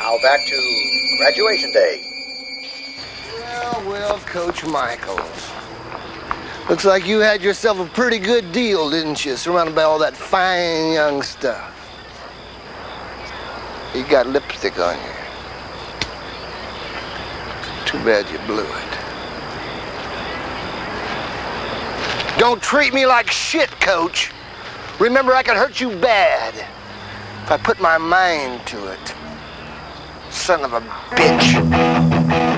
Now back to graduation day. Well, Coach Michaels. Looks like you had yourself a pretty good deal, didn't you? Surrounded by all that fine young stuff. You got lipstick on you. Too bad you blew it. Don't treat me like shit, Coach. Remember, I could hurt you bad if I put my mind to it. Son of a bitch.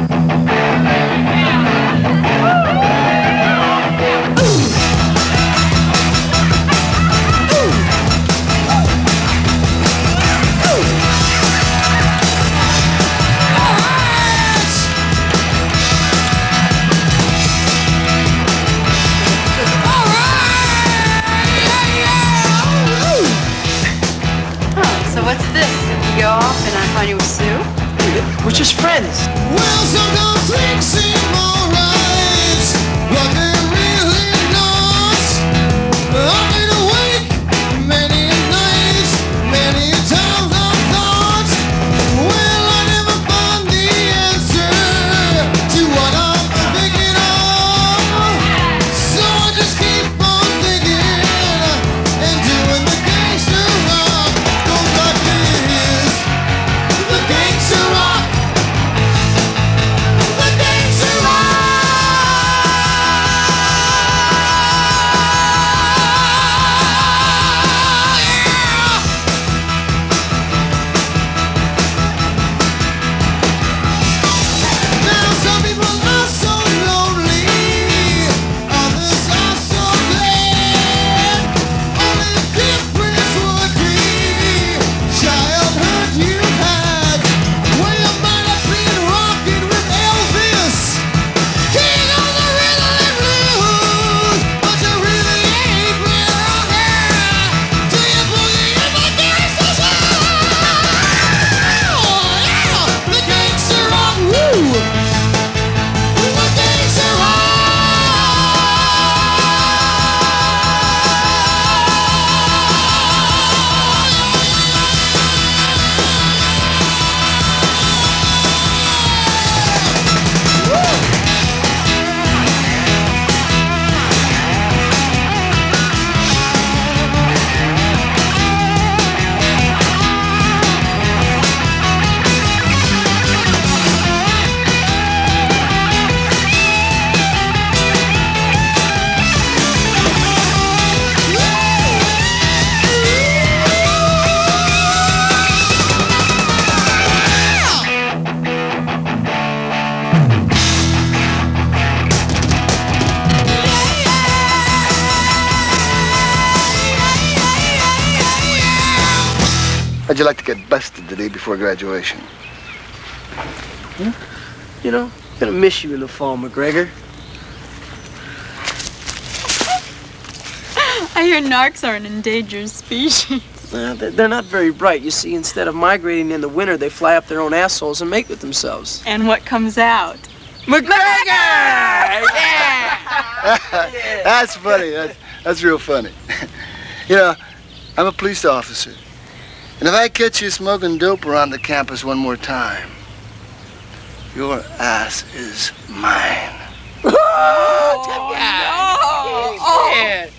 What's this? If we go off and I find you with Sue? We're just friends. Well, sometimes things seem alright, but they're really not. I've been awake many nights, many times I've thought, well, I never find the answer to what I'm thinking of. So I just keep on thinking and doing the gangster rock. Goes like this, the gangster rock. How'd you like to get busted the day before graduation? Yeah. You know, I'm gonna miss you in the fall, McGregor. I hear narcs are an endangered species. They're not very bright. You see, instead of migrating in the winter, they fly up their own assholes and mate with themselves. And what comes out? McGregor! Yeah! That's funny. That's real funny. You know, I'm a police officer. And if I catch you smoking dope around the campus one more time, your ass is mine. Oh, no!